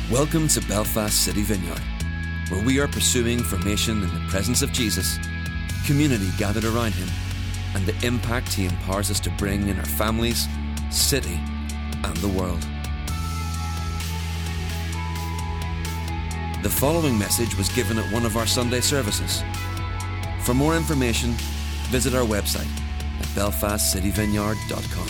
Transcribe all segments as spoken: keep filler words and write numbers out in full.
Welcome to Belfast City Vineyard, where we are pursuing formation in the presence of Jesus, community gathered around him, and the impact he empowers us to bring in our families, city, and the world. The following message was given at one of our Sunday services. For more information, visit our website at belfast city vineyard dot com.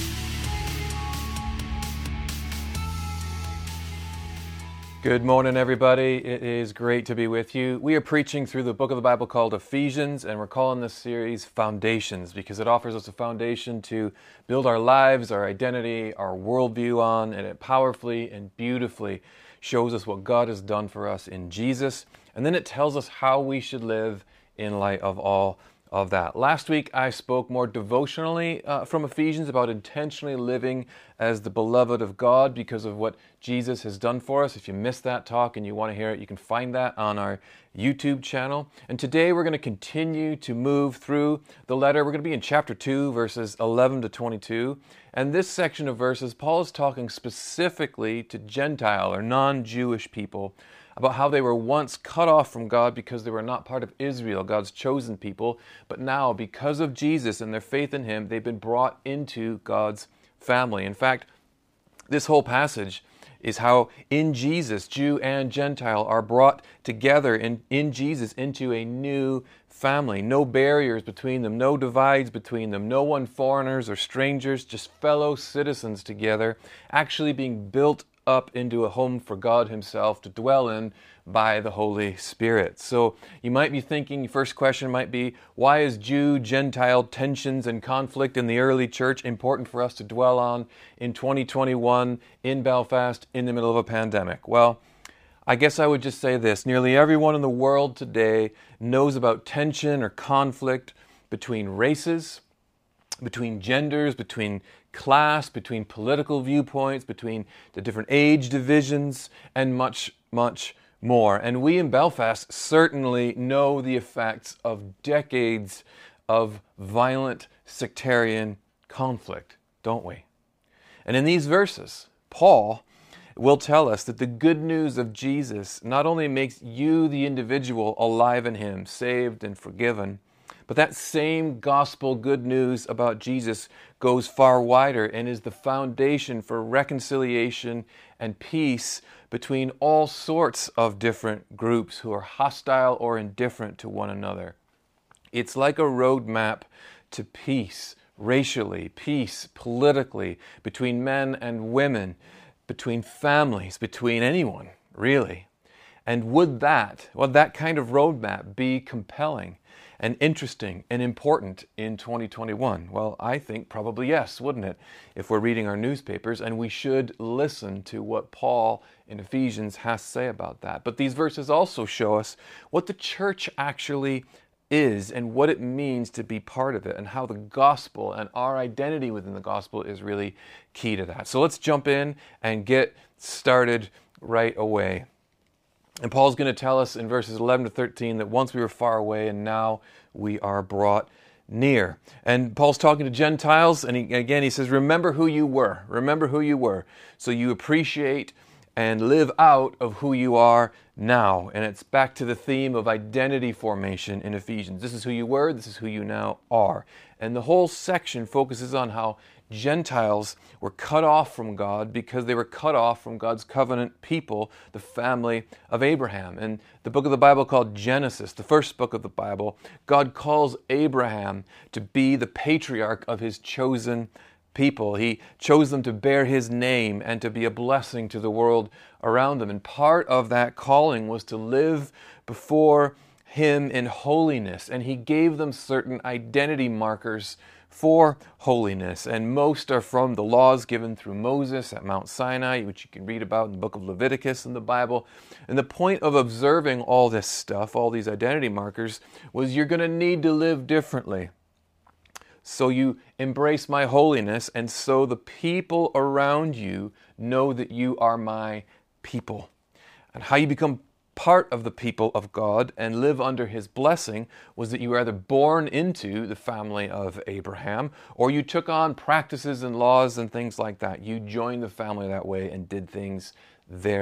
Good morning, everybody. It is great to be with you. We are preaching through the book of the Bible called Ephesians, and we're calling this series Foundations because it offers us a foundation to build our lives, our identity, our worldview on, and it powerfully and beautifully shows us what God has done for us in Jesus, and then it tells us how we should live in light of all of that. Last week, I spoke more devotionally uh, from Ephesians about intentionally living as the beloved of God because of what Jesus has done for us. If you missed that talk and you want to hear it, you can find that on our YouTube channel. And today we're going to continue to move through the letter. We're going to be in chapter two, verses eleven to twenty-two. And this section of verses, Paul is talking specifically to Gentile or non-Jewish people about how they were once cut off from God because they were not part of Israel, God's chosen people. But now, because of Jesus and their faith in him, they've been brought into God's family. In fact, this whole passage is how in Jesus, Jew and Gentile are brought together in, in Jesus into a new family. No barriers between them, no divides between them, no one foreigners or strangers, just fellow citizens together, actually being built up into a home for God himself to dwell in by the Holy Spirit. So you might be thinking, your first question might be, why is Jew-Gentile tensions and conflict in the early church important for us to dwell on in twenty twenty-one in Belfast in the middle of a pandemic? Well, I guess I would just say this. Nearly everyone in the world today knows about tension or conflict between races, between genders, between class, between political viewpoints, between the different age divisions, and much, much more. And we in Belfast certainly know the effects of decades of violent sectarian conflict, don't we? And in these verses, Paul will tell us that the good news of Jesus not only makes you, the individual, alive in him, saved and forgiven, but that same gospel good news about Jesus goes far wider and is the foundation for reconciliation and peace between all sorts of different groups who are hostile or indifferent to one another. It's like a roadmap to peace racially, peace politically, between men and women, between families, between anyone, really. And would that, would that kind of roadmap be compelling and interesting and important in twenty twenty-one? Well, I think probably yes, wouldn't it? If we're reading our newspapers, and we should listen to what Paul in Ephesians has to say about that. But these verses also show us what the church actually is and what it means to be part of it and how the gospel and our identity within the gospel is really key to that. So let's jump in and get started right away. And Paul's going to tell us in verses eleven to thirteen that once we were far away and now we are brought near. And Paul's talking to Gentiles, and he, again he says, remember who you were. Remember who you were. So you appreciate and live out of who you are now. And it's back to the theme of identity formation in Ephesians. This is who you were, this is who you now are. And the whole section focuses on how Gentiles were cut off from God because they were cut off from God's covenant people, the family of Abraham. And the book of the Bible called Genesis, the first book of the Bible, God calls Abraham to be the patriarch of his chosen people. He chose them to bear his name and to be a blessing to the world around them. And part of that calling was to live before him in holiness. And he gave them certain identity markers for holiness, and most are from the laws given through Moses at Mount Sinai, which you can read about in the book of Leviticus in the Bible. And the point of observing all this stuff, all these identity markers, was you're going to need to live differently. So you embrace my holiness, and so the people around you know that you are my people. And how you become part of the people of God and live under his blessing was that you were either born into the family of Abraham or you took on practices and laws and things like that. You joined the family that way and did things their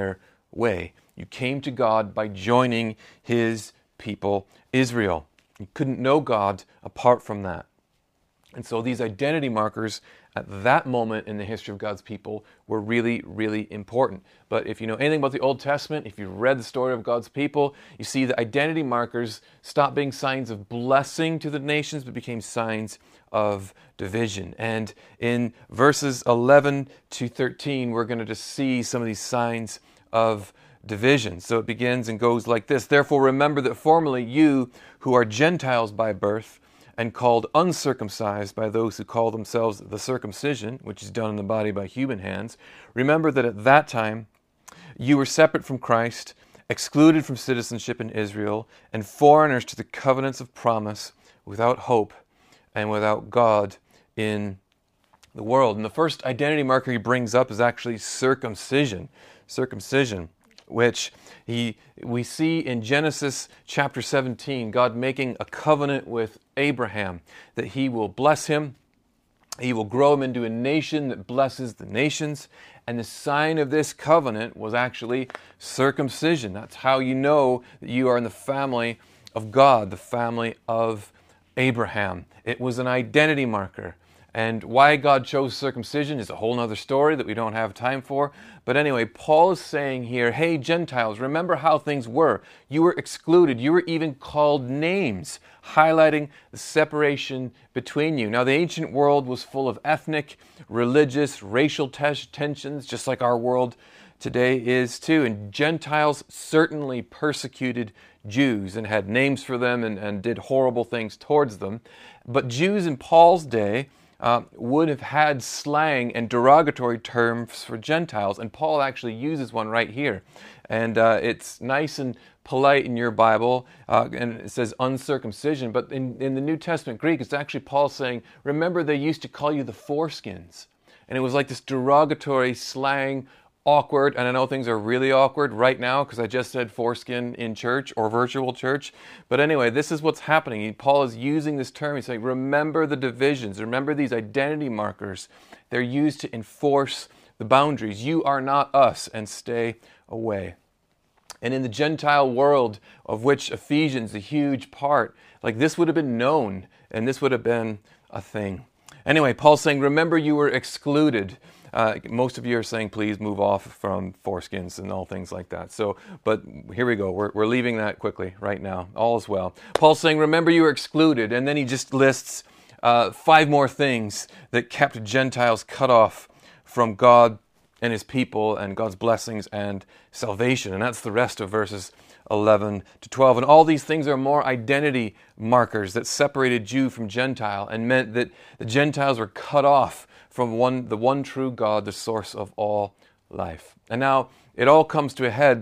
way. You came to God by joining his people, Israel. You couldn't know God apart from that. And so these identity markers at that moment in the history of God's people were really, really important. But if you know anything about the Old Testament, if you've read the story of God's people, you see the identity markers stopped being signs of blessing to the nations, but became signs of division. And in verses eleven to thirteen, we're going to just see some of these signs of division. So it begins and goes like this. Therefore remember that formerly you who are Gentiles by birth and called uncircumcised by those who call themselves the circumcision, which is done in the body by human hands, remember that at that time you were separate from Christ, excluded from citizenship in Israel, and foreigners to the covenants of promise, without hope and without God in the world. And the first identity marker he brings up is actually circumcision. Circumcision, which he we see in Genesis chapter seventeen, God making a covenant with Abraham that he will bless him, he will grow him into a nation that blesses the nations, and the sign of this covenant was actually circumcision. That's how you know that you are in the family of God, the family of Abraham. It was an identity marker. And why God chose circumcision is a whole other story that we don't have time for. But anyway, Paul is saying here, hey, Gentiles, remember how things were. You were excluded. You were even called names, highlighting the separation between you. Now, the ancient world was full of ethnic, religious, racial te- tensions, just like our world today is too. And Gentiles certainly persecuted Jews and had names for them and, and did horrible things towards them. But Jews in Paul's day Uh, would have had slang and derogatory terms for Gentiles, and Paul actually uses one right here. And uh, it's nice and polite in your Bible, uh, and it says uncircumcision, but in, in the New Testament Greek, it's actually Paul saying, remember they used to call you the foreskins. And it was like this derogatory slang, awkward, and I know things are really awkward right now because I just said foreskin in church or virtual church. But anyway, this is what's happening. Paul is using this term. He's saying, remember the divisions. Remember these identity markers. They're used to enforce the boundaries. You are not us, and stay away. And in the Gentile world, of which Ephesians is a huge part, like this would have been known, and this would have been a thing. Anyway, Paul's saying, remember you were excluded. Uh, most of you are saying, please move off from foreskins and all things like that. So, but here we go. We're, we're leaving that quickly right now. All is well. Paul's saying, remember you were excluded. And then he just lists uh, five more things that kept Gentiles cut off from God and his people and God's blessings and salvation. And that's the rest of verses eleven to twelve. And all these things are more identity markers that separated Jew from Gentile and meant that the Gentiles were cut off from one, the one true God, the source of all life. And now it all comes to a head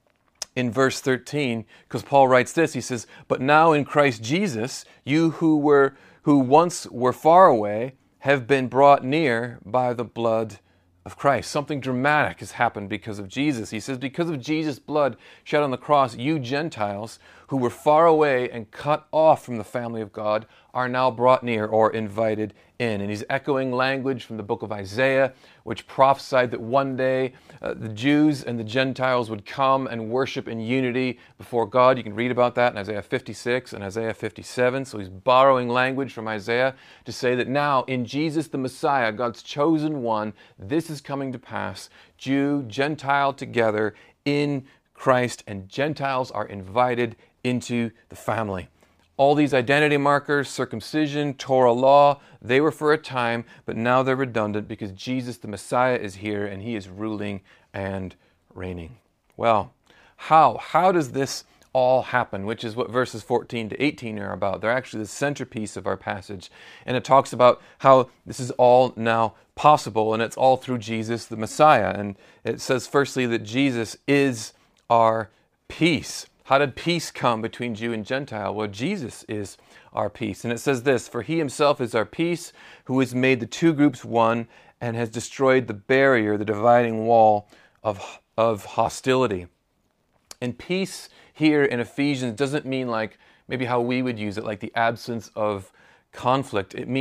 in verse thirteen, because Paul writes this. He says, but now in Christ Jesus, you who were who once were far away have been brought near by the blood of Christ. Something dramatic has happened because of Jesus. He says, because of Jesus' blood shed on the cross, you Gentiles who were far away and cut off from the family of God are now brought near or invited in. And he's echoing language from the book of Isaiah, which prophesied that one day uh, the Jews and the Gentiles would come and worship in unity before God. You can read about that in Isaiah fifty-six and Isaiah fifty-seven. So he's borrowing language from Isaiah to say that now in Jesus the Messiah, God's chosen one, this is coming to pass. Jew, Gentile together in Christ, and Gentiles are invited into the family. All these identity markers, circumcision, Torah law, they were for a time, but now they're redundant because Jesus the Messiah is here and he is ruling and reigning. Well, how? How does this all happen? Which is what verses fourteen to eighteen are about. They're actually the centerpiece of our passage. And it talks about how this is all now possible, and it's all through Jesus the Messiah. And it says firstly that Jesus is our peace. How did peace come between Jew and Gentile? Well, Jesus is our peace. And it says this, for he himself is our peace, who has made the two groups one and has destroyed the barrier, the dividing wall of, of hostility. And peace here in Ephesians doesn't mean like maybe how we would use it, like the absence of conflict. It means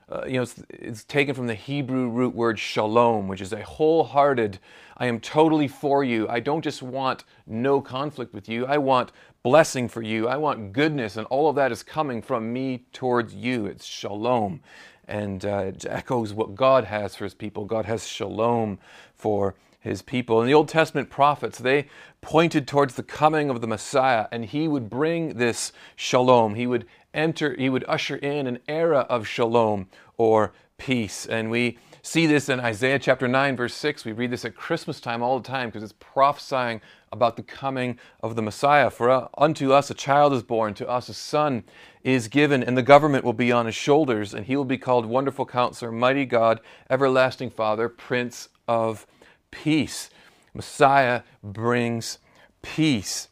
uh, you know, it's, it's taken from the Hebrew root word shalom, which is a wholehearted, I am totally for you. I don't just want no conflict with you. I want blessing for you. I want goodness, and all of that is coming from me towards you. It's shalom. And uh, it echoes what God has for his people. God has shalom for his people. And the Old Testament prophets, they pointed towards the coming of the Messiah, and he would bring this shalom. He would enter, he would usher in an era of shalom or peace. And we see this in Isaiah chapter nine, verse six. We read this at Christmas time all the time because it's prophesying about the coming of the Messiah. For uh, unto us a child is born, to us a son is given, and the government will be on his shoulders, and he will be called Wonderful Counselor, Mighty God, Everlasting Father, Prince of Peace. Messiah brings peace.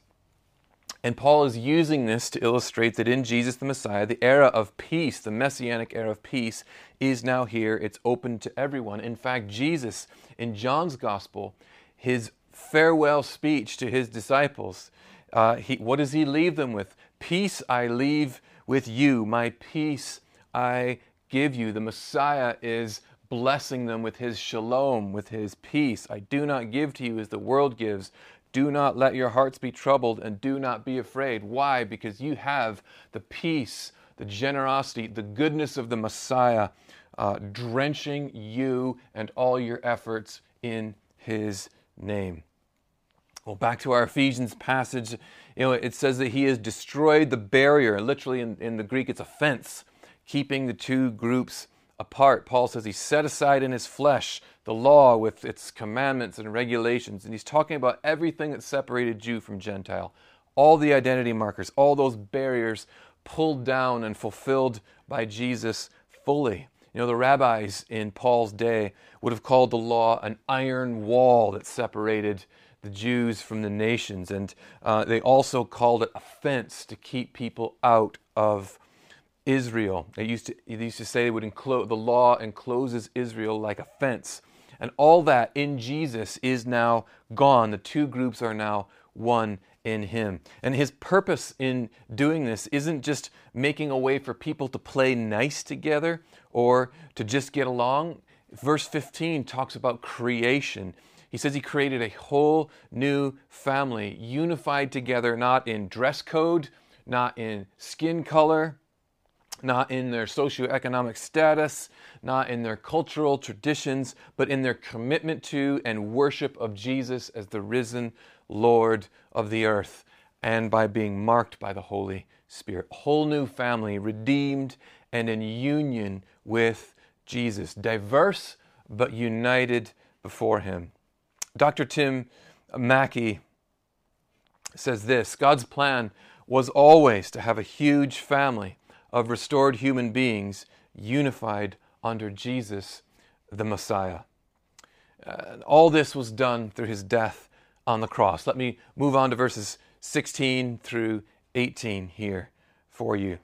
And Paul is using this to illustrate that in Jesus the Messiah, the era of peace, the messianic era of peace, is now here. It's open to everyone. In fact, Jesus, in John's Gospel, his farewell speech to his disciples, uh, he, what does he leave them with? Peace I leave with you. My peace I give you. The Messiah is blessing them with his shalom, with his peace. I do not give to you as the world gives. Do not let your hearts be troubled, and do not be afraid. Why? Because you have the peace, the generosity, the goodness of the Messiah uh, drenching you and all your efforts in his name. Well, back to our Ephesians passage, you know, it says that he has destroyed the barrier. Literally in, in the Greek, it's a fence, keeping the two groups apart. Paul says he set aside in his flesh the law with its commandments and regulations. And he's talking about everything that separated Jew from Gentile. All the identity markers, all those barriers pulled down and fulfilled by Jesus fully. You know, the rabbis in Paul's day would have called the law an iron wall that separated the Jews from the nations. And uh, they also called it a fence to keep people out of Israel. They used to, they used to say they would enclose, the law encloses Israel like a fence. And all that in Jesus is now gone. The two groups are now one in him. And his purpose in doing this isn't just making a way for people to play nice together or to just get along. Verse fifteen talks about creation. He says he created a whole new family, unified together, not in dress code, not in skin color, not in their socioeconomic status, not in their cultural traditions, but in their commitment to and worship of Jesus as the risen Lord of the earth, and by being marked by the Holy Spirit. A whole new family, redeemed and in union with Jesus. Diverse, but united before him. Doctor Tim Mackie says this: God's plan was always to have a huge family of restored human beings unified under Jesus, the Messiah. Uh, all this was done through his death on the cross. Let me move on to verses sixteen through eighteen here for you.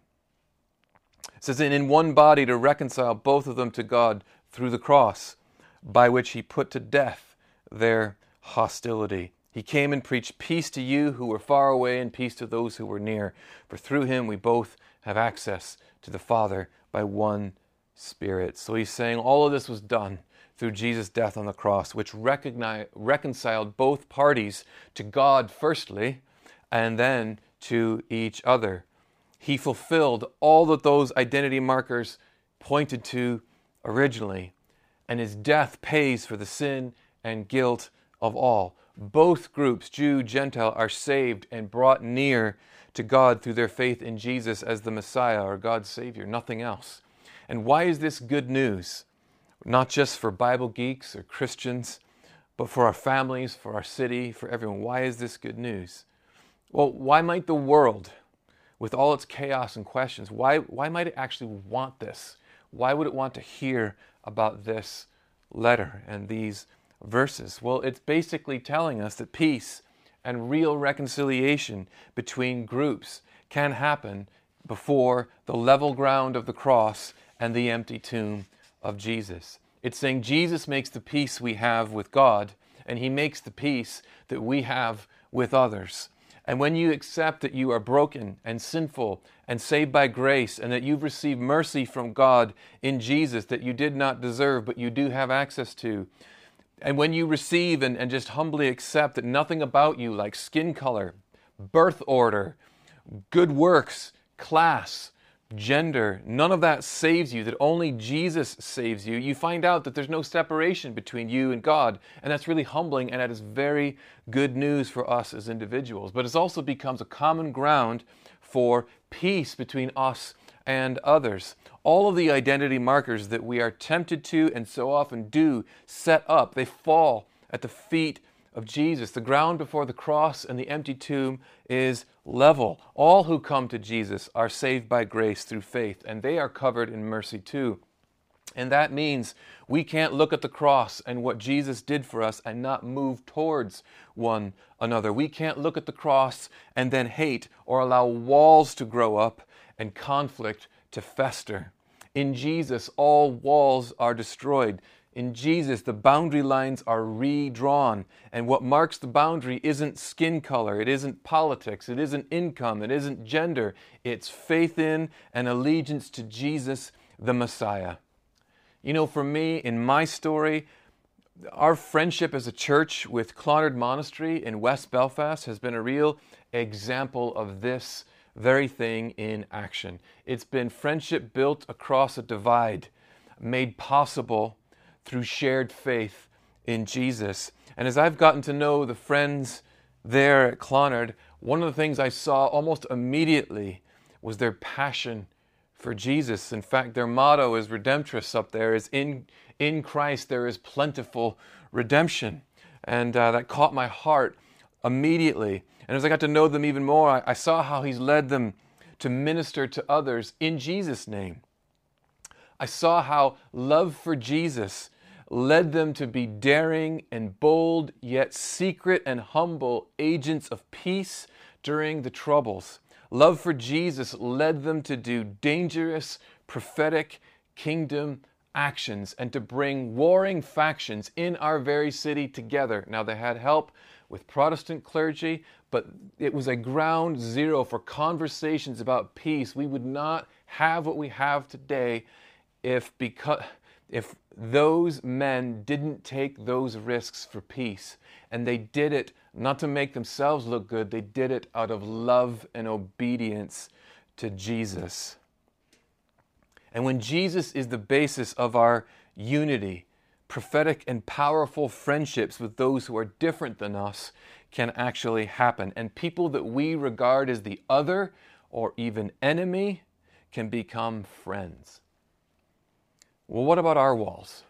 It says, and in one body to reconcile both of them to God through the cross, by which he put to death their hostility. He came and preached peace to you who were far away and peace to those who were near. For through him we both have access to the Father by one Spirit. So he's saying all of this was done through Jesus' death on the cross, which recognize, reconciled both parties to God firstly, and then to each other. He fulfilled all that those identity markers pointed to originally, and his death pays for the sin and guilt of all. Both groups, Jew, Gentile, are saved and brought near to God through their faith in Jesus as the Messiah or God's Savior, nothing else. And why is this good news? Not just for Bible geeks or Christians, but for our families, for our city, for everyone. Why is this good news? Well, why might the world, with all its chaos and questions, why, why might it actually want this? Why would it want to hear about this letter and these verses? Well, it's basically telling us that peace and real reconciliation between groups can happen before the level ground of the cross and the empty tomb of Jesus. It's saying Jesus makes the peace we have with God, and he makes the peace that we have with others. And when you accept that you are broken and sinful and saved by grace, and that you've received mercy from God in Jesus that you did not deserve, but you do have access to, and when you receive and, and just humbly accept that nothing about you, like skin color, birth order, good works, class, gender, none of that saves you, that only Jesus saves you, you find out that there's no separation between you and God. And that's really humbling, and that is very good news for us as individuals. But it also becomes a common ground for peace between us and others. All of the identity markers that we are tempted to and so often do set up, they fall at the feet of Jesus. The ground before the cross and the empty tomb is level. All who come to Jesus are saved by grace through faith, and they are covered in mercy too. And that means we can't look at the cross and what Jesus did for us and not move towards one another. We can't look at the cross and then hate or allow walls to grow up and conflict to fester. In Jesus, all walls are destroyed. In Jesus, the boundary lines are redrawn. And what marks the boundary isn't skin color, it isn't politics, it isn't income, it isn't gender. It's faith in and allegiance to Jesus, the Messiah. You know, for me, in my story, our friendship as a church with Clonard Monastery in West Belfast has been a real example of this very thing in action. It's been friendship built across a divide, made possible through shared faith in Jesus. And as I've gotten to know the friends there at Clonard, one of the things I saw almost immediately was their passion for Jesus. In fact, their motto is Redemptress up there, is in, in Christ there is plentiful redemption. And uh, that caught my heart immediately. And as I got to know them even more, I, I saw how He's led them to minister to others in Jesus' name. I saw how love for Jesus led them to be daring and bold, yet secret and humble agents of peace during the troubles. Love for Jesus led them to do dangerous, prophetic kingdom actions and to bring warring factions in our very city together. Now, they had help with Protestant clergy, but it was a ground zero for conversations about peace. We would not have what we have today if because if those men didn't take those risks for peace. And they did it not to make themselves look good, they did it out of love and obedience to Jesus. And when Jesus is the basis of our unity, prophetic and powerful friendships with those who are different than us can actually happen. And people that we regard as the other or even enemy can become friends. Well, what about our walls?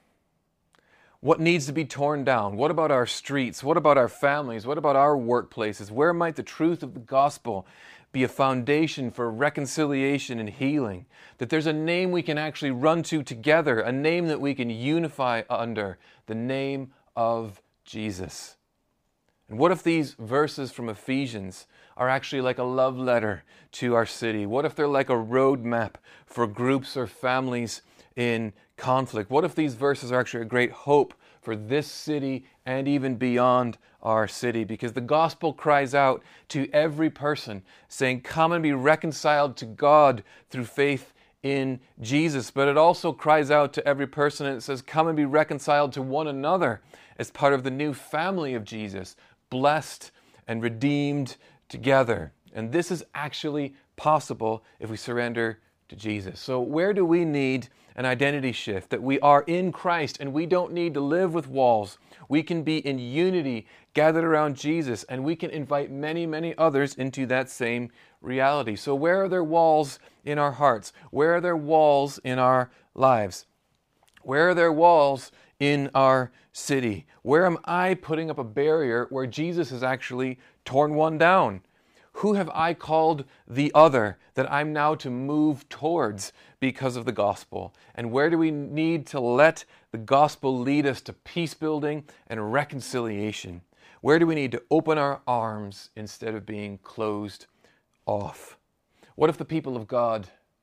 What needs to be torn down? What about our streets? What about our families? What about our workplaces? Where might the truth of the gospel be a foundation for reconciliation and healing? That there's a name we can actually run to together, a name that we can unify under, the name of Jesus. And what if these verses from Ephesians are actually like a love letter to our city? What if they're like a roadmap for groups or families in conflict? What if these verses are actually a great hope for this city and even beyond our city? Because the gospel cries out to every person saying, come and be reconciled to God through faith in Jesus. But it also cries out to every person and it says, come and be reconciled to one another as part of the new family of Jesus, blessed and redeemed together. And this is actually possible if we surrender to Jesus. So where do we need an identity shift? That we are in Christ and we don't need to live with walls. We can be in unity, gathered around Jesus, and we can invite many, many others into that same reality. So where are there walls in our hearts? Where are there walls in our lives? Where are there walls in our city? Where am I putting up a barrier where Jesus has actually torn one down? Who have I called the other that I'm now to move towards because of the gospel? And where do we need to let the gospel lead us to peace building and reconciliation? Where do we need to open our arms instead of being closed off? What if the people of God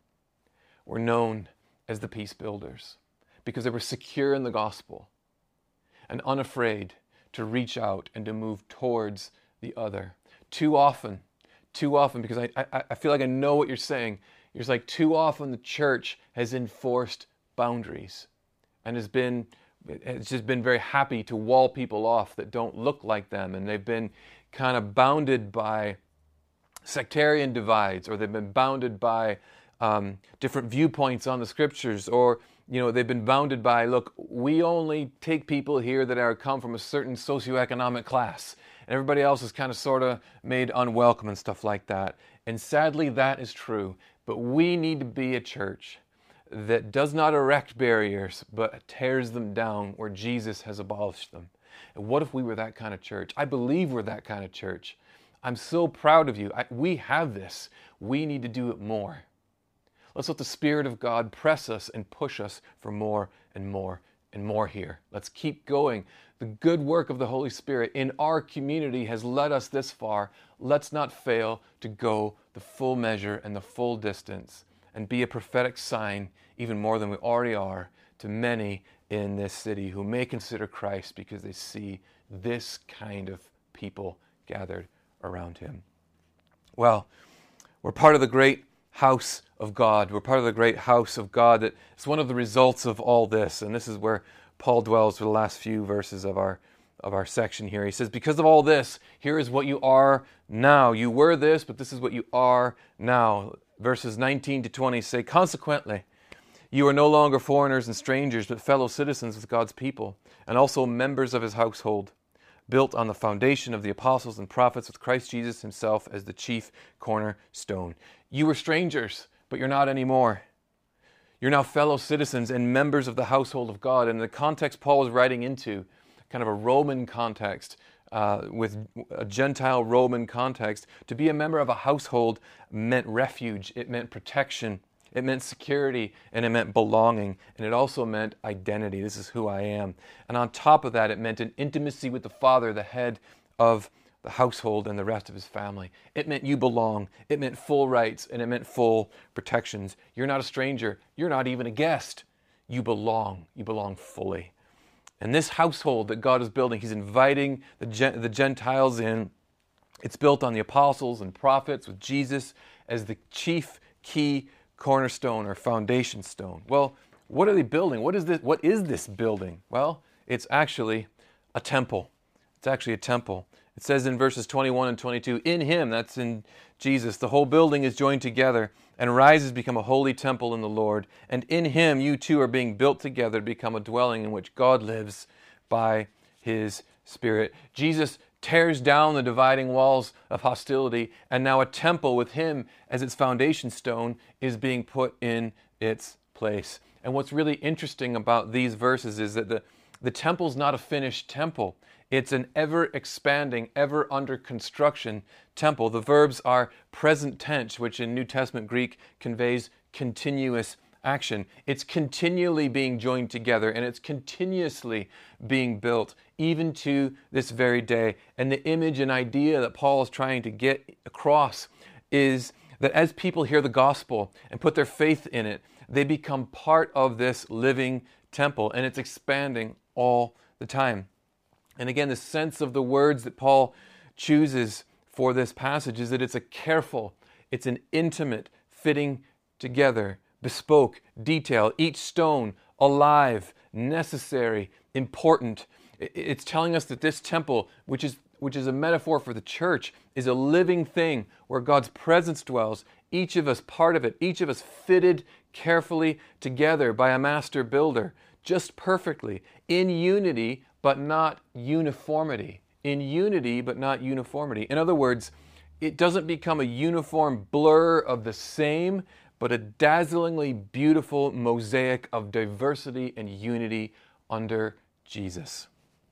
were known as the peace builders because they were secure in the gospel and unafraid to reach out and to move towards the other? too often, too often, because I, I, I feel like I know what you're saying. It's like too often the church has enforced boundaries and has been, it's just been very happy to wall people off that don't look like them. And they've been kind of bounded by sectarian divides, or they've been bounded by um, different viewpoints on the scriptures, or you know, they've been bounded by, look, we only take people here that are come from a certain socioeconomic class, and everybody else is kind of sort of made unwelcome and stuff like that. And sadly, that is true. But we need to be a church that does not erect barriers, but tears them down where Jesus has abolished them. And what if we were that kind of church? I believe we're that kind of church. I'm so proud of you. I, we have this. We need to do it more. Let's let the Spirit of God press us and push us for more and more and more here. Let's keep going. The good work of the Holy Spirit in our community has led us this far. Let's not fail to go the full measure and the full distance and be a prophetic sign, even more than we already are, to many in this city who may consider Christ because they see this kind of people gathered around him. Well, we're part of the great house of God. We're part of the great house of God. That it's one of the results of all this. And this is where Paul dwells for the last few verses of our of our section here. He says, because of all this, here is what you are now. You were this, but this is what you are now. Verses nineteen to twenty say, consequently, you are no longer foreigners and strangers, but fellow citizens with God's people, and also members of his household, built on the foundation of the apostles and prophets, with Christ Jesus himself as the chief cornerstone. You were strangers, but you're not anymore. You're now fellow citizens and members of the household of God. And the context Paul was writing into, kind of a Roman context, uh, with a Gentile Roman context, to be a member of a household meant refuge, it meant protection, it meant security, and it meant belonging, and it also meant identity. This is who I am. And on top of that, it meant an intimacy with the Father, the head of the household and the rest of his family. It meant you belong. It meant full rights, and it meant full protections. You're not a stranger. You're not even a guest. You belong. You belong fully. And this household that God is building, he's inviting the, Gen- the Gentiles in. It's built on the apostles and prophets with Jesus as the chief key cornerstone or foundation stone. Well, what are they building? What is this? What is this building? Well, it's actually a temple. It's actually a temple. It says in verses twenty-one and twenty-two, in him, that's in Jesus, the whole building is joined together and rises to become a holy temple in the Lord. And in him, you two are being built together to become a dwelling in which God lives by his Spirit. Jesus tears down the dividing walls of hostility, and now a temple with him as its foundation stone is being put in its place. And what's really interesting about these verses is that the, the temple's not a finished temple. It's an ever-expanding, ever-under-construction temple. The verbs are present tense, which in New Testament Greek conveys continuous action. It's continually being joined together, and it's continuously being built, even to this very day. And the image and idea that Paul is trying to get across is that as people hear the gospel and put their faith in it, they become part of this living temple, and it's expanding all the time. And again, the sense of the words that Paul chooses for this passage is that it's a careful, it's an intimate fitting together, bespoke detail, each stone alive, necessary, important. It's telling us that this temple, which is which is a metaphor for the church, is a living thing where God's presence dwells, each of us part of it, each of us fitted carefully together by a master builder, just perfectly, in unity, but not uniformity. In unity, but not uniformity. In other words, it doesn't become a uniform blur of the same, but a dazzlingly beautiful mosaic of diversity and unity under Jesus.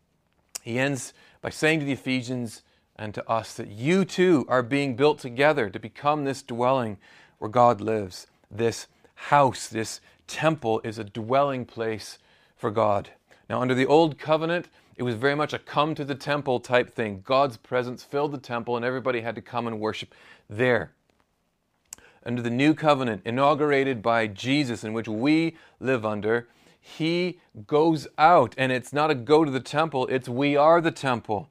He ends by saying to the Ephesians and to us that you too are being built together to become this dwelling where God lives. This house, this temple is a dwelling place for God. Now, under the old covenant, it was very much a come to the temple type thing. God's presence filled the temple and everybody had to come and worship there. Under the new covenant, inaugurated by Jesus, in which we live under, he goes out, and it's not a go to the temple, it's we are the temple.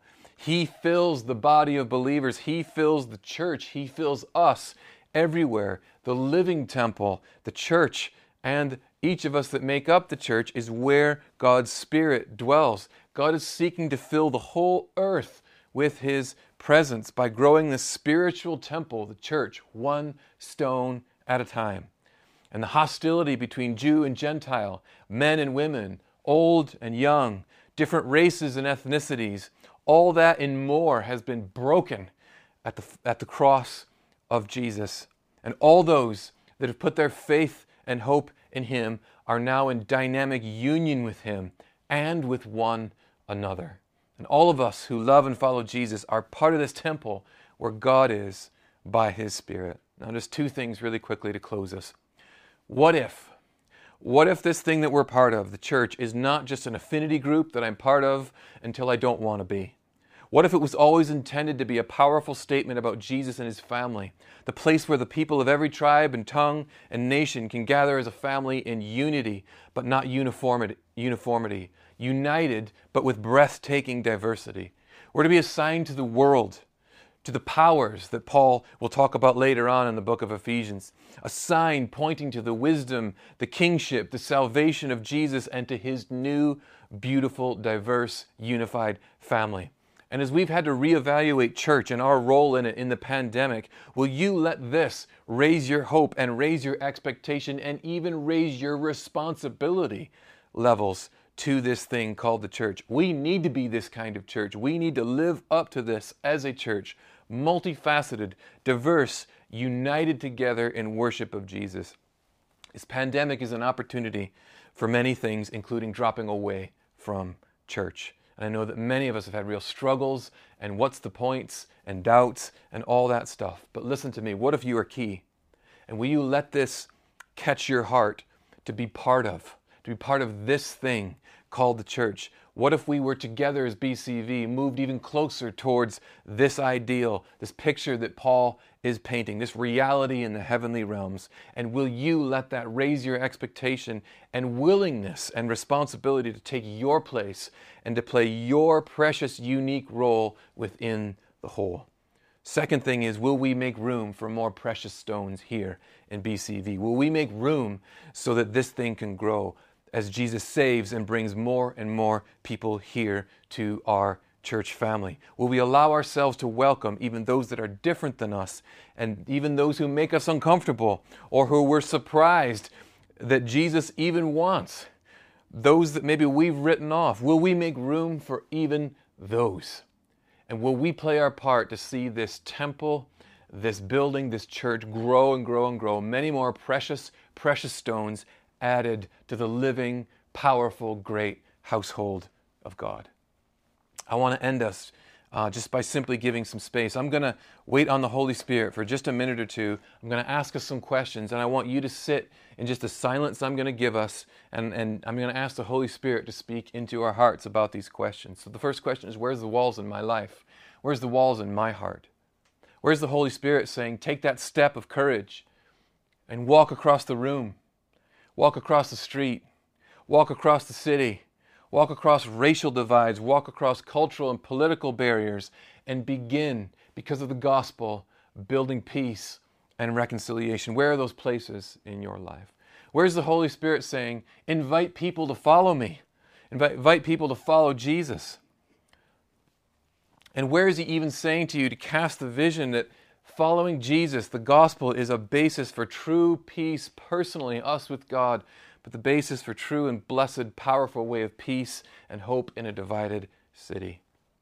He fills the body of believers. He fills the church. He fills us everywhere. The living temple, the church, and each of us that make up the church is where God's Spirit dwells. God is seeking to fill the whole earth with His presence by growing the spiritual temple, the church, one stone at a time. And the hostility between Jew and Gentile, men and women, old and young, different races and ethnicities, all that and more has been broken at the, at the cross of Jesus. And all those that have put their faith and hope in Him are now in dynamic union with Him and with one another. And all of us who love and follow Jesus are part of this temple where God is by His Spirit. Now just two things really quickly to close us. What if? What if this thing that we're part of, the church, is not just an affinity group that I'm part of until I don't want to be? What if it was always intended to be a powerful statement about Jesus and His family, the place where the people of every tribe and tongue and nation can gather as a family in unity, but not uniformity, uniformity, united, but with breathtaking diversity? We're to be a sign to the world, to the powers that Paul will talk about later on in the book of Ephesians. A sign pointing to the wisdom, the kingship, the salvation of Jesus and to His new, beautiful, diverse, unified family. And as we've had to reevaluate church and our role in it in the pandemic, will you let this raise your hope and raise your expectation and even raise your responsibility levels to this thing called the church? We need to be this kind of church. We need to live up to this as a church, multifaceted, diverse, united together in worship of Jesus. This pandemic is an opportunity for many things, including dropping away from church. And I know that many of us have had real struggles and what's the points and doubts and all that stuff. But listen to me, what if you are key? And will you let this catch your heart to be part of, to be part of this thing called the church? What if we were together as B C V, moved even closer towards this ideal, this picture that Paul is painting, this reality in the heavenly realms? And will you let that raise your expectation and willingness and responsibility to take your place and to play your precious, unique role within the whole? Second thing is, will we make room for more precious stones here in B C V? Will we make room so that this thing can grow as Jesus saves and brings more and more people here to our church family? Will we allow ourselves to welcome even those that are different than us and even those who make us uncomfortable or who we're surprised that Jesus even wants? Those that maybe we've written off, will we make room for even those? And will we play our part to see this temple, this building, this church grow and grow and grow, many more precious, precious stones added to the living, powerful, great household of God? I want to end us uh, just by simply giving some space. I'm going to wait on the Holy Spirit for just a minute or two. I'm going to ask us some questions, and I want you to sit in just the silence I'm going to give us, and, and I'm going to ask the Holy Spirit to speak into our hearts about these questions. So the first question is, where's the walls in my life? Where's the walls in my heart? Where's the Holy Spirit saying, take that step of courage and walk across the room, walk across the street, walk across the city, walk across racial divides, walk across cultural and political barriers, and begin, because of the gospel, building peace and reconciliation? Where are those places in your life? Where's the Holy Spirit saying, invite people to follow me, invite, invite people to follow Jesus? And where is He even saying to you to cast the vision that following Jesus, the gospel, is a basis for true peace personally, us with God, but the basis for true and blessed, powerful way of peace and hope in a divided city?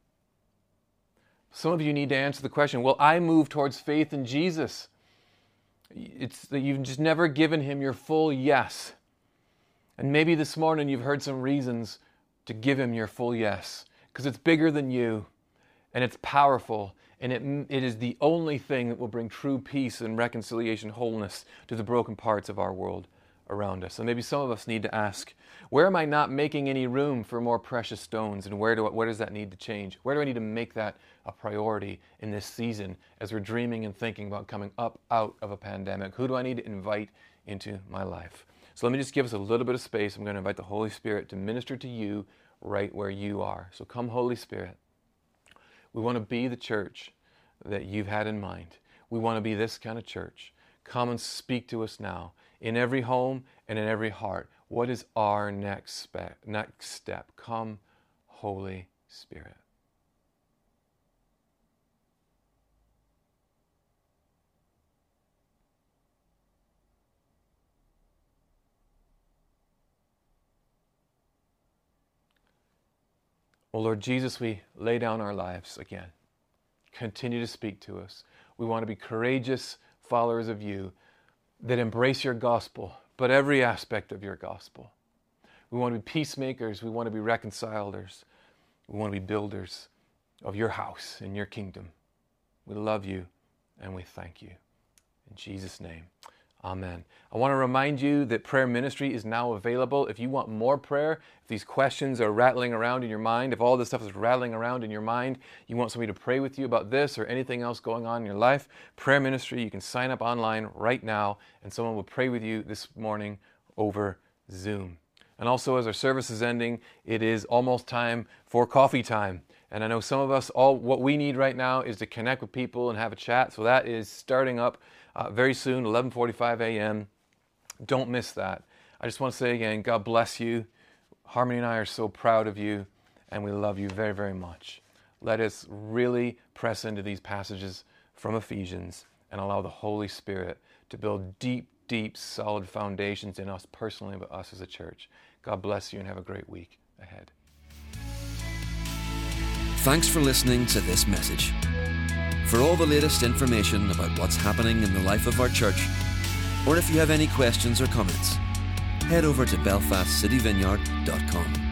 Some of you need to answer the question, well, I move towards faith in Jesus. It's that you've just never given Him your full yes. And maybe this morning you've heard some reasons to give Him your full yes, because it's bigger than you, and it's powerful, and it, it is the only thing that will bring true peace and reconciliation, wholeness to the broken parts of our world around us. So maybe some of us need to ask, where am I not making any room for more precious stones, and where do where does that need to change? Where do I need to make that a priority in this season as we're dreaming and thinking about coming up out of a pandemic? Who do I need to invite into my life? So let me just give us a little bit of space. I'm going to invite the Holy Spirit to minister to you right where you are. So come, Holy Spirit. We want to be the church that you've had in mind. We want to be this kind of church. Come and speak to us now in every home and in every heart. What is our next step? Next step? Come, Holy Spirit. Oh Lord Jesus, we lay down our lives again. Continue to speak to us. We want to be courageous followers of you that embrace your gospel, but every aspect of your gospel. We want to be peacemakers. We want to be reconcilers. We want to be builders of your house and your kingdom. We love you and we thank you. In Jesus' name, amen. I want to remind you that prayer ministry is now available. If you want more prayer, if these questions are rattling around in your mind, if all this stuff is rattling around in your mind, you want somebody to pray with you about this or anything else going on in your life, prayer ministry, you can sign up online right now and someone will pray with you this morning over Zoom. And also, as our service is ending, it is almost time for coffee time. And I know some of us, all what we need right now is to connect with people and have a chat. So that is starting up uh, very soon, eleven forty-five a.m. Don't miss that. I just want to say again, God bless you. Harmony and I are so proud of you, and we love you very, very much. Let us really press into these passages from Ephesians and allow the Holy Spirit to build deep, deep, solid foundations in us personally, but us as a church. God bless you and have a great week ahead. Thanks for listening to this message. For all the latest information about what's happening in the life of our church, or if you have any questions or comments, head over to belfast city vineyard dot com.